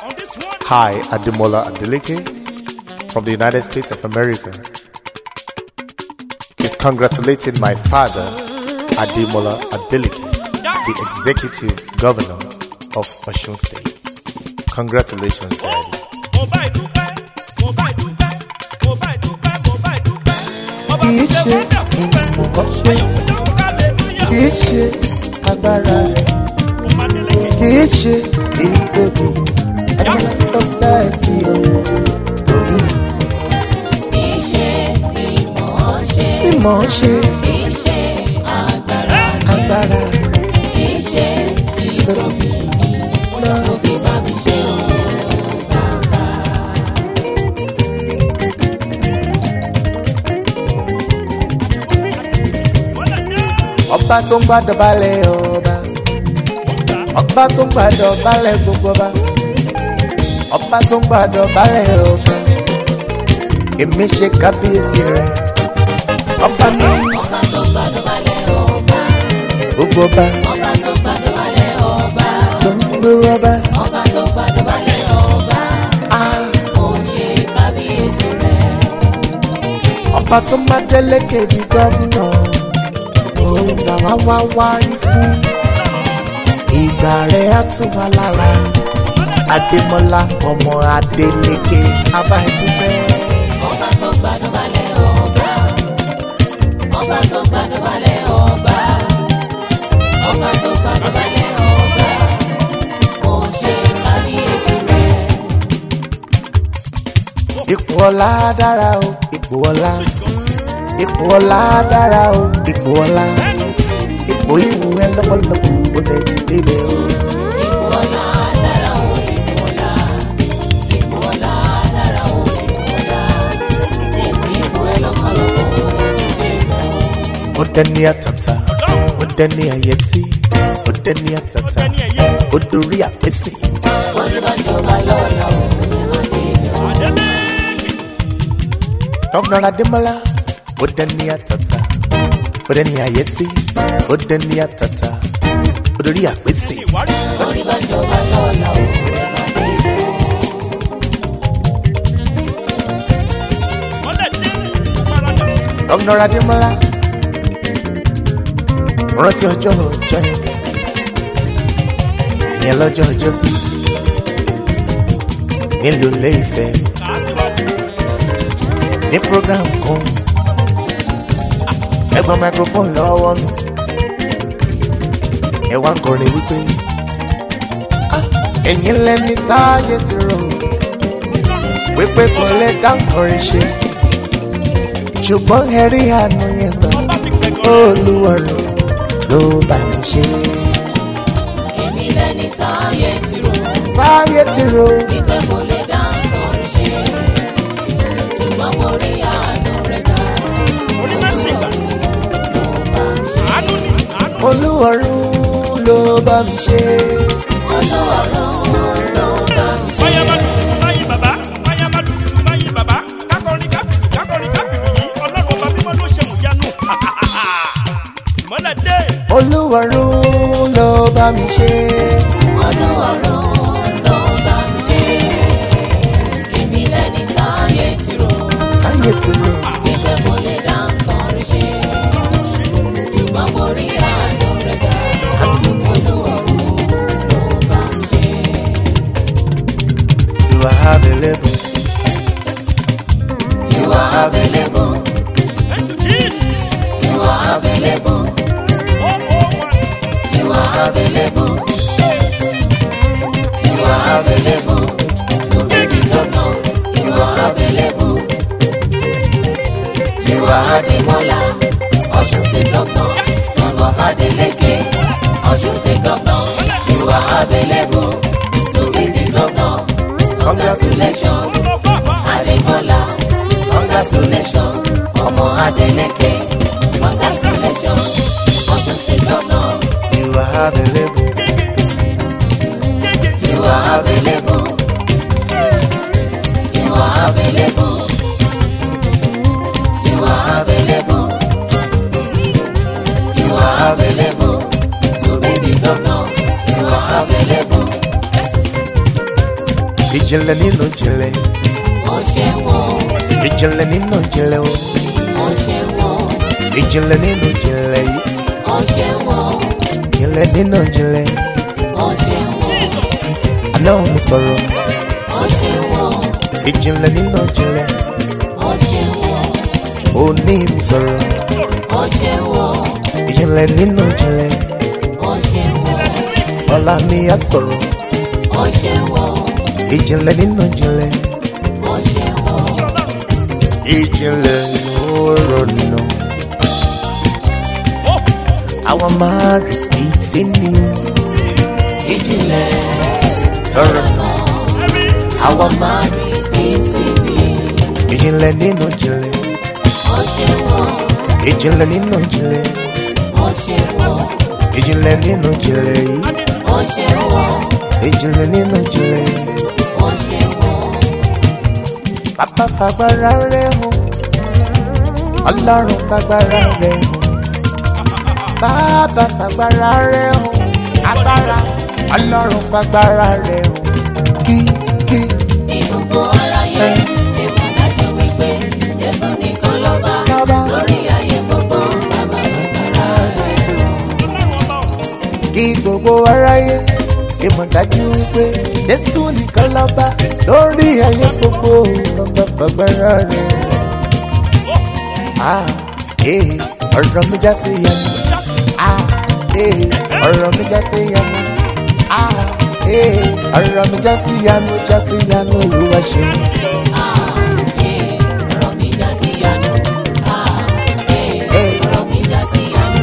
Hi, Ademola Adeleke from the United States of America is congratulating my father, Ademola Adeleke, the Executive Governor of Osun State. Congratulations, Daddy. Ọba tó ń gbàdọ̀ balẹ̀ ọba, ọba tó ń gbàdọ̀ balẹ̀ gbogbo ọba, ọba tó ń gbàdọ̀ balẹ̀ ọba, èmi ṣe kábíyèsí rẹ̀. Ọba mi, ọba tó gbàdọ̀ balẹ̀ ọba, gbogbo ọba, ọba tó gbàdọ̀ balẹ̀ ọba, gbogbo ọba, ọba tó gbàdọ̀ balẹ̀ ọba, ó ṣe kábíyèsí rẹ̀. ọba tó máa délé kébì gómìnà. Òun làwa wá wárí fún ìgbà rẹ̀ á tún wá lára. Adémọ́lá ọmọ Adélékè abáyébúfẹ́. Ọba tó gbàdọ̀ balẹ̀ ọba, ọba tó gbàdọ̀ balẹ̀ ọba, ọba tó gbàdọ̀ balẹ̀ ọba, ó ṣe kábíyèsí rẹ̀. Ipò ọlá dára o, ipò ọlá. Ipò ọlá dára o, ipò ọlá. Ipò ìwú ẹ lọ́pọ̀lọpọ̀ ó lè ti débẹ̀ o. Ipò ọlá dára o, ipò ọlá. Ipò ọlá dára o, ipò ọlá. Ipò ẹ lọ́pọ̀lọpọ̀ ó lè ti débẹ̀ o. Ó dẹni àtàtà, ó dẹni àyẹ́sí, ó dẹni àtàtà, ó dorí àpèsè. Wọ́n ní bá jọba lọ́la o, ẹ má débẹ̀ o. Governor Adémọ́lá, ó dẹni àtàtà, ó dẹni àyẹ́sí, ó dẹni àtàtà, ó dorí àpèsè. Wọ́n ní bá jọba lọ́la o, ẹ má débẹ̀ o. Governor Adémọ́lá, rántí ọjọ́ yẹn, ìyẹn lọ́jọ́ ọjọ́ sí, nílùú Ilé Ifẹ̀, ní program kan, ẹgbọ́n microphone lọ́wọ́ mi, ẹ wá ń kọrin wípé, ẹ̀yin lẹ́ni táyé ti rò, wípé kò lè dá nkọrin ṣe, ṣùgbọ́n ẹ rí àánú yẹn gbà, Olúwarẹ̀ ló bá mi ṣe. Èmi lẹni táyé ti rò, Táyé ti rò, wípé kò lè dá nǹkan ṣe, ṣùgbọ́n mo rí àánú rẹ̀ gbà. Olúwarẹ̀ ló bá mi ṣe. Olúwarẹ̀ ló bá mi ṣe. Olúwarẹ̀ ló bá mi ṣe. Olúwarẹ̀ ló bá mi ṣe. Èmi lẹni táyé ti rò, Táyé ti rò, wípé kò lè dá nǹkan ṣe, ṣùgbọ́n mo rí àánú rẹ̀ gbà. Olúwarẹ̀ ló bá mi ṣe. you are available. You are available. You are available. You are available. You are available to be the governor. You are available. You are Ademola, Osun State Governor. Son of Adeleke, Osun State Governor. You are available to be the governor. Congratulations, Ademola. Congratulations, Ọmọ Adeleke. Congratulations, Osun State Governor. You are available. You are available. You are available. You are available. You are available to be the governor. You are available. ìjìnlẹ̀ nínú ìjìnlẹ̀. ó ṣe wọ́n. ìjìnlẹ̀ nínú ìjìnlẹ̀ o. ó ṣe wọ́n. ìjìnlẹ̀ nínú ìjìnlẹ̀ yìí. ó ṣe wọ́n. ìjìnlẹ̀ nínú ìjìnlẹ̀. ó ṣe wọ́n. àná mi sọ̀rọ̀. ó ṣe wọ́n. ìjìnlẹ̀ nínú ìjìnlẹ̀. ó ṣe wọ́n. òní mi sọ̀rọ̀. ó ṣe wọ́n. ìjìnlẹ̀ nínú ìjìnlẹ̀. ó ṣe wọ́n. ọ̀la mi á sọ̀rọ̀. ó ṣe wọ́n. ìjìnlẹ̀ nínú ìjìnlẹ̀. ó ṣe wọ́n. ìjìnlẹ̀ lóró nù. àwọn máa rí bí sí ni. ìjìnlẹ̀ lọ́rọ̀ náà àwọn máa rí bí síbi. ìjìnlẹ̀ nínú ìjìnlẹ̀. ó ṣe wọ́n. ìjìnlẹ̀ nínú ìjìnlẹ̀. ó ṣe wọ́n. ìjìnlẹ̀ nínú ìjìnlẹ̀ yìí. ó ṣe wọ́n. ìjìnlẹ̀ nínú ìjìnlẹ̀ yìí. ó ṣe wọ́n. bàbá fagbára rẹ̀ hàn. ọlọ́run fagbára rẹ̀ hàn. bàbá fagbára rẹ̀ hàn. agbára ọlọ́run fagbára rẹ̀ hàn. kí ní gbogbo aráyé èèmọ̀ dájú wípé Jésù nìkan lọ́ba lórí ayé gbogbo. Bàbá bàbá rẹ̀ kí gbogbo aráyé ìmọ̀ dájú wípé Jésù nìkan lọ́ba lórí ayé gbogbo. bàbá fagbára rẹ̀ hàn. ọ̀rọ̀ mi já sí yẹnu. ọ̀rọ̀ mi já sí yẹnu. ọ̀rọ̀ mi já sí yanu Olúwa ṣeun. ọ̀rọ̀ mi já sí yanu. ọ̀rọ̀ mi já sí yanu.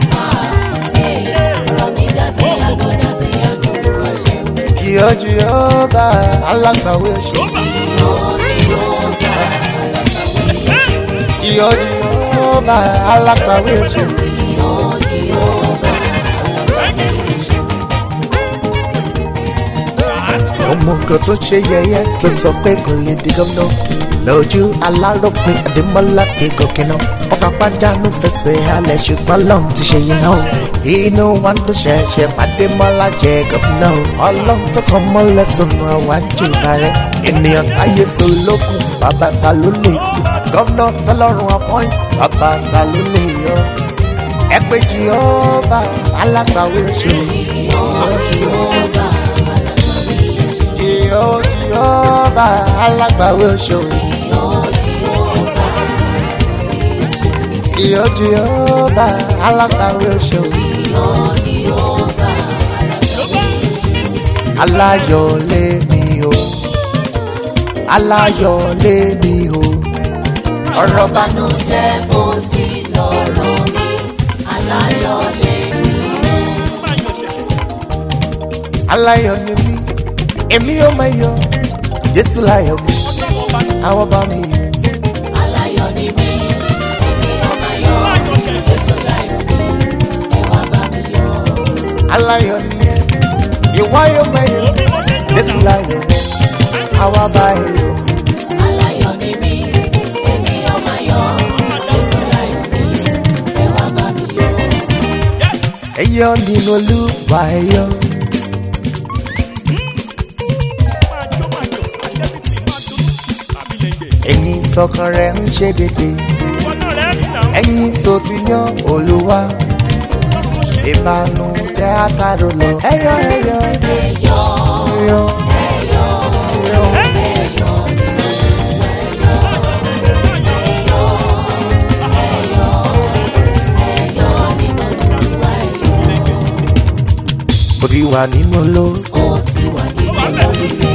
ọ̀rọ̀ mi já sí yanu Olúwa ṣeun. Jèhófà alágbàwé ṣeun. Jèhófà alágbàwé ṣeun. ọmọ kan tó ṣe yẹ̀yẹ́ tó sọ pé kò lè di gómìnà lójú aláròpin Adémọ́lá ti gòkè náà ọba pàjánu fẹsẹ̀ halẹ̀ ṣùgbọ́n lọ́n ti ṣe yìí náà inú wa ń dún ṣẹ̀ṣẹ̀ Adémọ́lá jẹ gómìnà ọlọ́run tó tán mọ́lẹ̀ sọnù àwájú rẹ̀ ènìyàn táyé so lókun bàbá ta ló lè tì gómìnà tọ́lọ́run appoint bàbá ta ló lè yọ ẹ pé Jèhófà alágbàwé ṣe Jèhófà alágbàwé ṣòwò. Jèhófà alágbàwé ṣòwò. Aláyọ̀ lèmi o, aláyọ̀ lèmi o. ọ̀rọ̀ bànújẹ́ kò sí lọ́rọ̀ mi. Aláyọ̀ lèmi o. Aláyọ̀ ni mí, èmi ò máa yọ̀, Jésù láyọ̀ mi, àwọn bá mi yọ̀. Aláyọ̀ ni mí, èmi ò máa yọ̀, Jésù láyọ̀ mi, ẹ wá bá mi yọ̀. Aláyọ̀ ni ẹ́, ìwọ yóò máa yọ̀, Jésù láyọ̀ mi, àwọn bá ẹ yọ̀. Aláyọ̀ ni mí, èmi ò máa yọ̀, Jésù láyọ̀ mi, ẹ wá bá mi yọ̀. Ẹ yọ̀ nínú Olúwa ẹ yọ̀. Ẹ̀yin tọkàn rẹ̀ ń ṣe dédé, ẹ̀yin tó ti yan Olúwa, ìbànújẹ́ àtàrò lọ. Ẹ yọ̀ ẹ yọ̀ ẹ yọ̀ ẹ yọ̀. Ó ti wà nínú ológo. Ó ti wà nínú olóríire.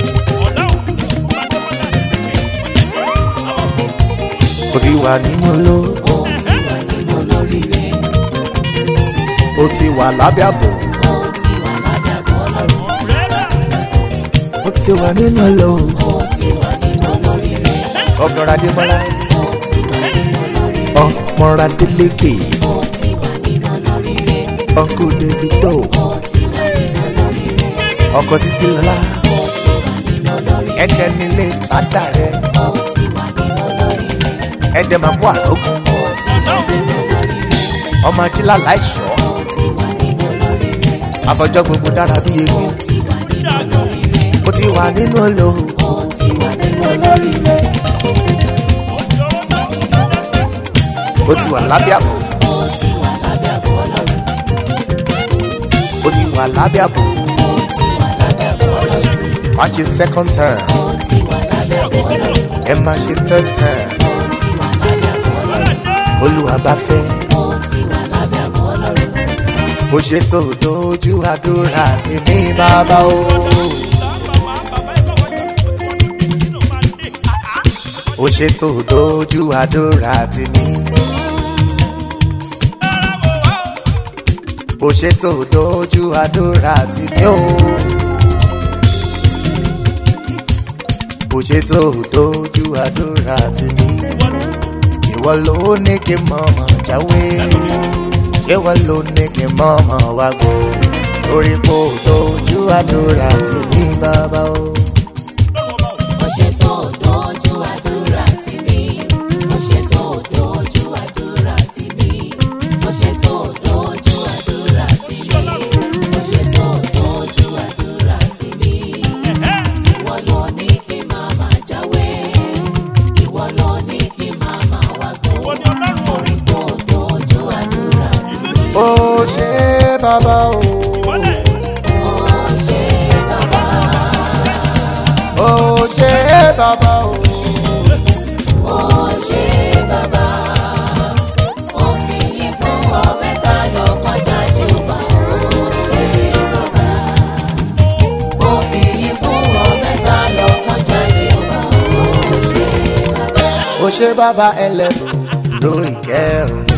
Ó ti wà nínú ológo. Ó ti wà nínú olóríire. Ó ti wà lábẹ́ àbò. Ó ti wà lábẹ́ àbò Ọlọ́run. Ó ti wà nínú ológo. Ó ti wà nínú olóríire. Ọ̀gbọ̀n Adémọ́lá. Ó ti wà nínú olóríire. Ọmọ Adélékè. Ó ti wà nínú olóríire. Uncle Davido. Ó ti wà nínú olóríire. Ọkọ Títí Lọlá. Ó ti wà nínú olóríire. Ẹ̀dẹ̀ nílé fàdà rẹ̀. Ó ti wà nínú olóríire. Ẹ̀dẹ̀ máa bọ́ àrógùn. Ó ti wà nínú olóríire. Ọmọ Ajílá láìṣọ́. Ó ti wà nínú olóríire. Àfọ̀jọ́ gbogbo dára bí egbin. Ó ti wà nínú olóríire. Ó ti wà nínú olóhùn. Mo ti wà nínú olóríire. Ó ti wà lábẹ́ àbò. Mo ti wà lábẹ́ àbò Ọlọ́run. Ó ti wà lábẹ́ àbò. Mo ti wà lábẹ́ àbò Ọlọ́run. Má ṣe second term. Mo ti wà lábẹ́ àbò Ọlọ́run. Ẹ má ṣe third term. Mo ti wà lábẹ́ àbò Ọlọ́run. Olúwa bá fẹ́. Mo ti wà lábẹ́ àbò Ọlọ́run. Bó ṣe tó dojú àdúrà tèmi bàbá o. Bó ṣe tó dojú àdúrà tèmi. Bó ṣe tó dojú àdúrà tèmi o. Bó ṣe tó dojú àdúrà tèmi. Ìwọ ló ní kí n mọ̀mọ́ jáwé. Ìwọ ló ní kí n mọ̀mọ́ wá gbó. Lórí kò dojú àdúrà tèmi bàbá o. Mo ṣe tó dojú àdúrà tì mí. Mo ṣe tó dojú àdúrà tì mí. Mo ṣe tó dojú àdúrà tì mí. Mo ṣe tó dojú àdúrà tì mí. Ìwọ ló ní kí màmá jáwé. Ìwọ ló ní kí màmá wá gbó. Orí kò dojú àdúrà tì mí. Ó ṣe bàbá o. Mo ṣe bàbá. Ó ṣe bàbá o. Mo ṣe bàbá. Mo fi yín fún ọbẹ̀ tayọ̀ kọjá jùbà. Mo ṣe bàbá. Mo fi yín fún ọbẹ̀ tayọ̀ kọjá jùbà. Mo ṣe bàbá. Ó ṣe bàbá ẹlẹ́bùn ló ìkẹ́ o.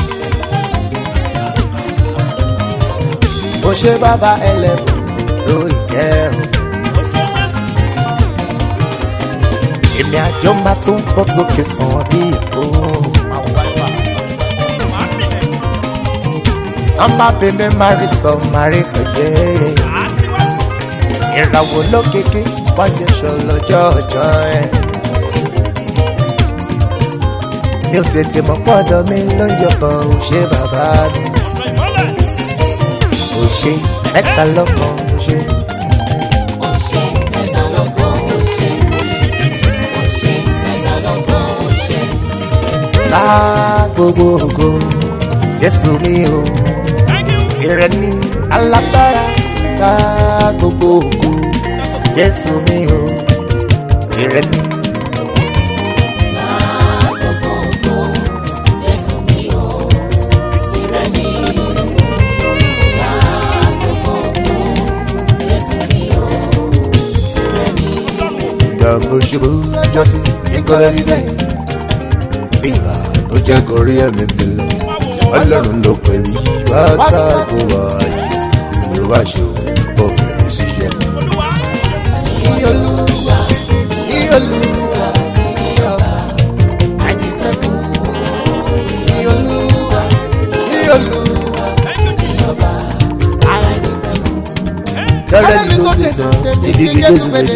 Ó ṣe bàbá ẹlẹ́bùn ló ìkẹ́ o. Èmi àjọ máa tún bọ́ sókè sàn bí èkó. Ọmọ bèbè máa rí sọ máa rí pẹ̀lẹ́. Ìràwọ̀ lókèké wáyé ṣọ lọ́jọ́ ọjọ́ ẹ̀. Mi ò tètè mọ̀ pọ́dọ̀ mi ló ń yọ̀bọ̀ ò ṣe bàbá mi. Ò ṣe mẹ́ta lọ́kàn ò ṣe. Mo ṣe mẹ́ta lọ́kàn. Mo ṣe. Mo ṣe mẹ́ta lọ́kàn. Mo ṣe. Ká gbogbo ògo Jésù mi o. Ìrẹ̀ ni alágbára ká gbogbo ògo Jésù mi o. Ìrẹ̀ ni. Gbàgbọ́ ṣubú jọ́sí ìkọlẹ̀ dídẹ̀. Bíbá ló jẹ́ gorí ẹ̀mí mi lọ. Ọlọ́run ló pè mí wá sáàbò wáyé. Olúwa ṣe ó fèrè sí yẹ. Ní Olúwa, ní Olúwa, ní ọba. Ní Olúwa, ní Olúwa, ní ọba. Lọ́rẹ́ ni tó dé dán, ibi kí Jésù gbé dé.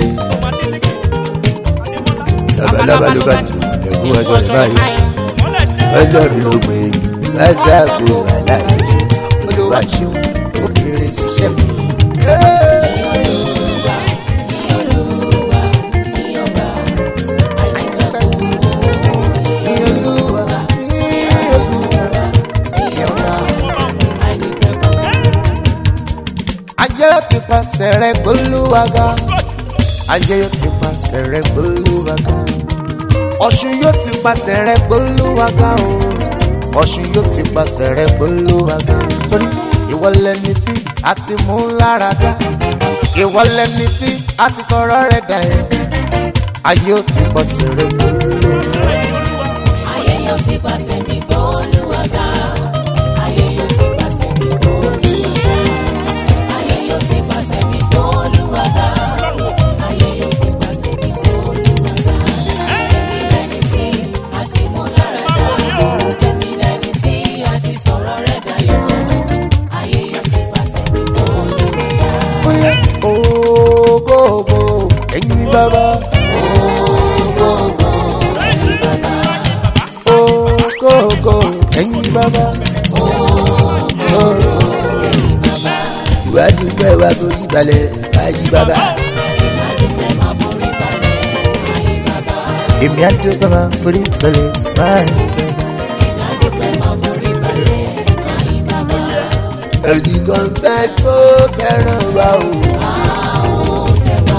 Labalábá ló bá dùn lẹ́kún ọjọ́ ìbáyé. Ọlọ́run ló gbé lájà kó aláìyé. Olúwa ṣeun ó fèrè síṣẹ́ mi. Ní Olúwa, ní Olúwa, ní ọba. Ayé ti pàṣẹ rẹ̀ gbólúwàgà. Ayé yóò ti pàṣẹ rẹ̀ gbólúwàgà. Ọ̀ṣun yóò ti pàṣẹ rẹ̀ gbólúwàgà o. Ọ̀ṣun yóò ti pàṣẹ rẹ̀ gbólúwàgà. Torí ìwọ lẹni tí a ti mú lára dá. Ìwọ lẹni tí a ti sọ̀rọ̀ rẹ̀ dà ẹ́. Ayé yóò ti pàṣẹ rẹ̀ gbólúwàgà. Ayé yóò ti pàṣẹ mi gbólúwàgà. Ayé yóò ti pàṣẹ mi gbólúwàgà. Ayé yóò ti pàṣẹ mi gbólúwàgà. Ayé yóò ti pàṣẹ mi gbólúwàgà. Èmi lẹni tí a ti mú lára dá. Èmi lẹni tí a ti sọ̀rọ̀ rẹ̀ dayọ̀. Ayé yóò ti pàṣẹ mi gbólúwàgà. Oye ogogo ẹ̀yin bàbá. Ogogo ẹ̀yin bàbá. Ìwádìí pẹ́ wá forí balẹ̀ ayé bàbá. èmi àdúgbò máa forí balẹ̀ máa ń bẹ̀rẹ̀. Ìdádúpẹ́ máa forí balẹ̀ máa yí bàbá. Ẹnìkan fẹ́ tó fẹ́ràn wa o. Àwọn fẹ́ wá.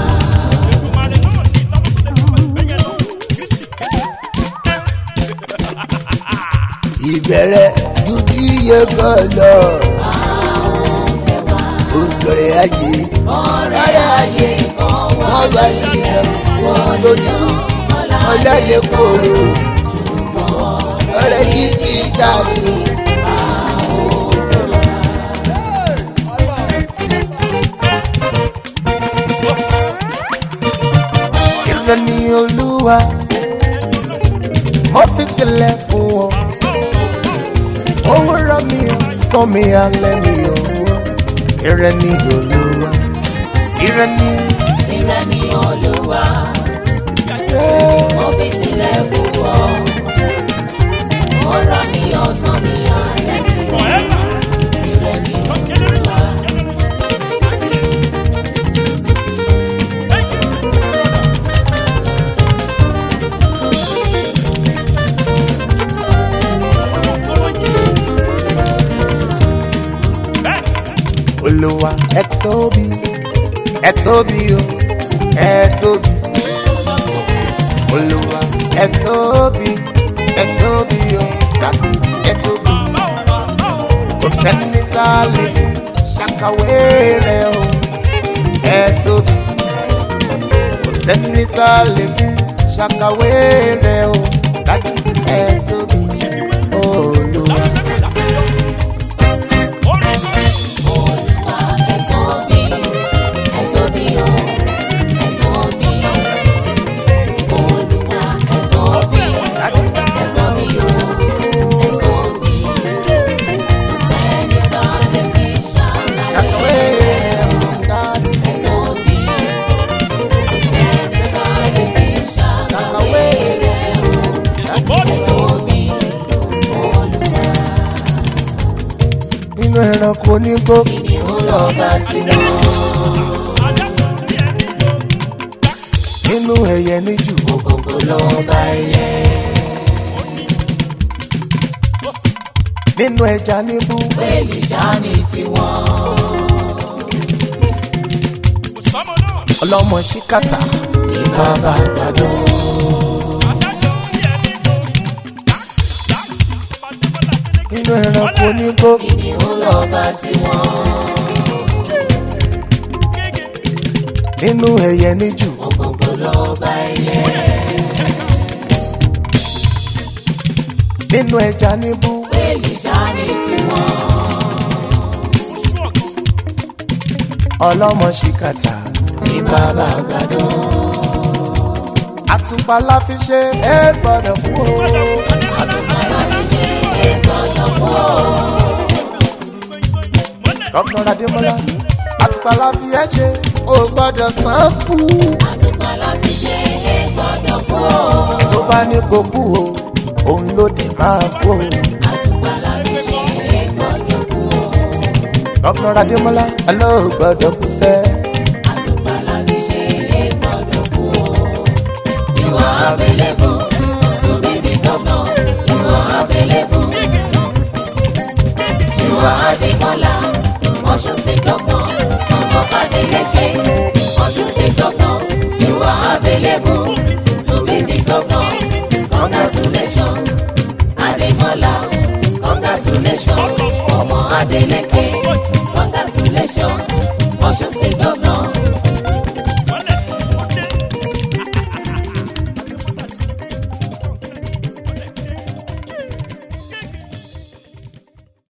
Ìbẹ̀rẹ̀ ju kí iye kan lọ. Àwọn fẹ́ wá. Olùdọ̀rẹ̀ ayé. Ọ̀rẹ́ ayé kan wá Wọ́n bá sí nílẹ̀ wọ́n lónìí. Ọlọ́lẹ̀ kòrò. Ọ̀rẹ́ yìí kì í dàbí. Ìrẹ̀ ni Olúwa. Mo fi sílẹ̀ fún ọ. Òwúrọ̀ mi sọ mi alẹ́ mi ò. Ìrẹ̀ ni Olúwa. Ìrẹ̀ ni. Tìrẹ ni Olúwa, mo fi sílẹ̀ fún ọ. Mo rọ mi ọ̀sán mi alẹ́ mi. Tìrẹ ni Olúwa. Olúwa ẹ tóbi o ẹ tóbi. Olúwa ẹ tóbi o tàbí ẹ tóbi. Kò sẹ́ni tá a lè fi ṣàkàwé rẹ̀ o ẹ tóbi. Kò sẹ́ni tá a lè fi ṣàkàwé rẹ̀ o tàbí ẹ tóbi. Olúwa. Olúwa ẹ tóbi, ẹ tóbi o, ẹ tóbi. Olúwa ẹ tóbi, ẹ tóbi o, ẹ tóbi. Kò sẹ́ni tá a lè fi ṣàkàwé rẹ̀ o. Ẹ tóbi. Kò sẹ́ni tá a lè fi ṣàkàwé rẹ̀ o. Ẹ tóbi, Olúwa. Nínú ẹranko onígbó. Kìnìún lọ́ba tí wọ́n. Nínú ẹyẹ níjù. Ògògò lọ́ba ẹyẹ. Nínú ẹja níbú. Wéèlì ṣáni tiwọn. Ọlọ́mọ ṣíkàtà. Ní bàbá àgbàdo. Nínú ẹranko onígbó. Kìnìún lọ́ba tí wọ́n. Nínú ẹyẹ níjù. Ògògò lọ́ba ẹyẹ. Nínú ẹja níbú. Wéèlì ṣáni tiwọn. Ọlọ́mọ ṣíkàtà. Ní bàbá àgbàdo. Àtùpà la fi ṣe é gbọ́dọ̀ kú o. Àtùpàlà fi ṣe é gbọ́dọ̀ kú o. Gọ́vnà Adémọ́lá. Àtùpà la fi ẹ́ ṣe ó gbọ́dọ̀ sàn kú. Àtùpàlà fi ṣe é gbọ́dọ̀ kú o. Tó bá ní kó kú o, òun ló dé máa kú o. Àtùpàlà fi ṣe é gbọ́dọ̀ kú o. Gọ́vnà Adémọ́lá. Àlọ́ ò gbọ́dọ̀ kú sẹ́. Àtùpàlà fi ṣe é gbọ́dọ̀ kú o. You are available to be the governor. You are available. You are Adémọ́lá, Ọ̀ṣun State Governor. Sango Adeleke, Ọ̀ṣun State Governor. You are available to be the governor. Congratulations, Adémọ́lá. Congratulations, ọmọ Adeleke. Congratulations, Ọ̀ṣun State Governor.